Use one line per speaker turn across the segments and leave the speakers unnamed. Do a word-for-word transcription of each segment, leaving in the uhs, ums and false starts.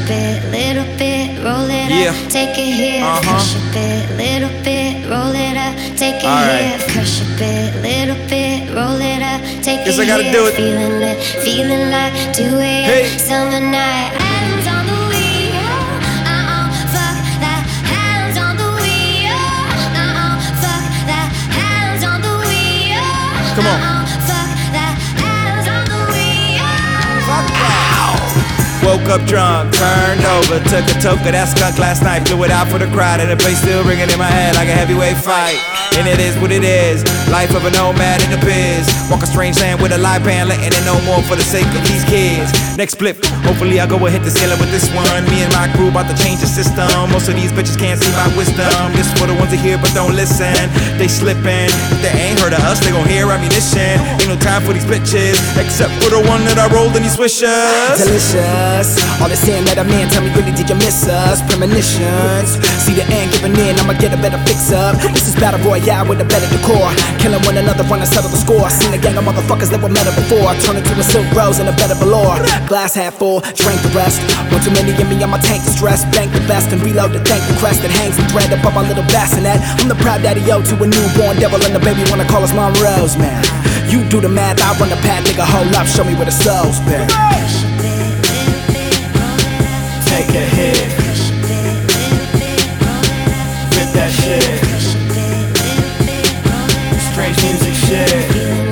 bit, little bit, roll it
Yeah.
up, take it here.
Uh-huh.
Crush a bit, little bit, roll it up, take it
All
here.
right.
Crush a bit, little bit, roll it up, take
Guess
it
I gotta
here.
do it.
Feeling it, feeling like two a m
Hey.
summer night. Hands on the wheel, uh-uh, fuck that. Hands on the wheel, uh-uh, fuck that. Hands on the wheel,
Come on.
uh-uh, fuck that. Hands on the wheel.
Fuck that. Woke up drunk, turned over, took a toke of that skunk last night, blew it out for the crowd, and the bass still ringing in my head like a heavyweight fight. And it is what it is, life of a nomad in the biz. Walk a strange land with a live band, letting it know more for the sake of these kids. Next flip, hopefully I go and hit the ceiling with this one. Me and my crew about to change the system. Most of these bitches can't see my wisdom. This for the ones that hear but don't listen. They slipping. If they ain't heard of us, they gon' hear ammunition. Ain't no time for these bitches, except for the one that I rolled in these swishers.
Delicious. All this saying that a man, tell me really did you miss us? Premonitions. See the end giving in, I'ma get a better fix up. This is Battle Royale with a better decor. Killing one another, run and settle the score. Seen a gang of motherfuckers that were meta before. Turn into a silk rose and a better velour. Glass half full, drink the rest. One too many in me, on my tank to stress. Bank the best and reload the thank the crest that hangs and thread above my little bassinet. I'm the proud daddy-o to a newborn devil, and the baby wanna call us Mom Rose, man. You do the math, I run the path, nigga, hold up, show me where the soul's been. Take a hit, rip that shit, strange music shit,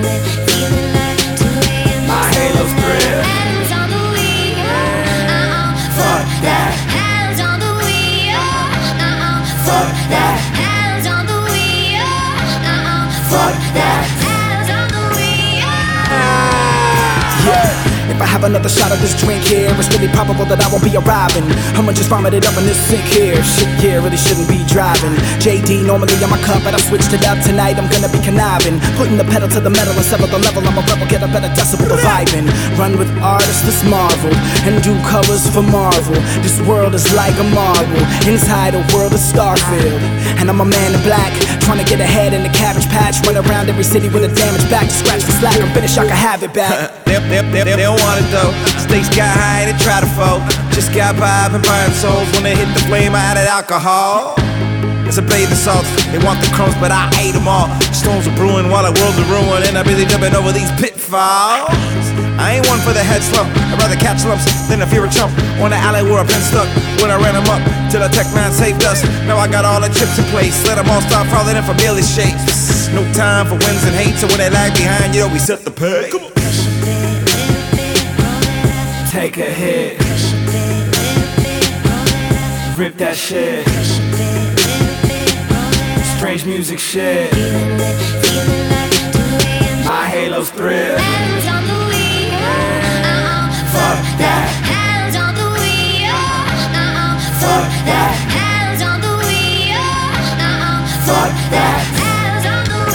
my halo's grip.
Hands on the wheel, uh-uh,
Fuck that,
hands on the wheel, uh-uh,
fuck that,
hands on the wheel, uh-uh,
fuck that.
hands on the wheel.
Yeah. If I have another shot of this drink here, it's really probable that I won't be arriving. I'ma just vomit it up in this sink here. Shit, yeah, really shouldn't be driving. J D normally on my cup, but I switched it up tonight. I'm gonna be conniving, putting the pedal to the metal and settle the level. I'm a rebel, get a better decibel of vibing. Run with artists that's marvel and do covers for Marvel. This world is like a marble inside a world of Starfield, and I'm a man in black, trying to get ahead in the Cabbage Patch. Run around every city with a damaged back to scratch for slack. I'm finished, I can have it back.
They, they, they, they don't want it though. Stakes got high, they try to fall. Just got vibe and burn souls when they hit the flame. I added alcohol. It's a bathing salts. They want the crumbs, but I ate them all. Storms are brewing while the world's a ruin, and I'm busy jumping over these pitfalls. I ain't one for the head slump. I'd rather catch lumps than to fear a chump on the alley where I've been stuck. When I ran them up till the tech man saved us. Now I got all the chips in place. Let them all start falling in familiar shapes. No time for wins and hate, so when they lag behind, you know we set the pace. Come on.
Take a hit, rip that shit, strange music shit, my halo's thrill.
Hands on the wheel, uh-uh,
Fuck that,
hands on the wheel, uh-uh,
fuck that,
hands on the wheel, uh-uh,
fuck that.
hands on the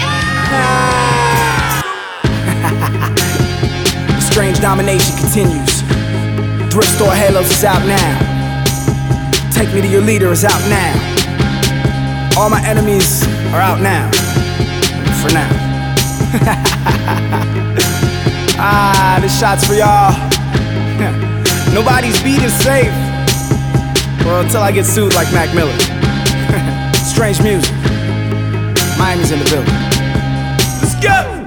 wheel.
The strange domination continues. Thrift Store Halos is out now. Take Me to Your Leader is out now. All my enemies are out now. For now. Ah, this shot's for y'all. Nobody's beat is safe. Well, until I get sued like Mac Miller. Strange music. Miami's in the building. Let's go!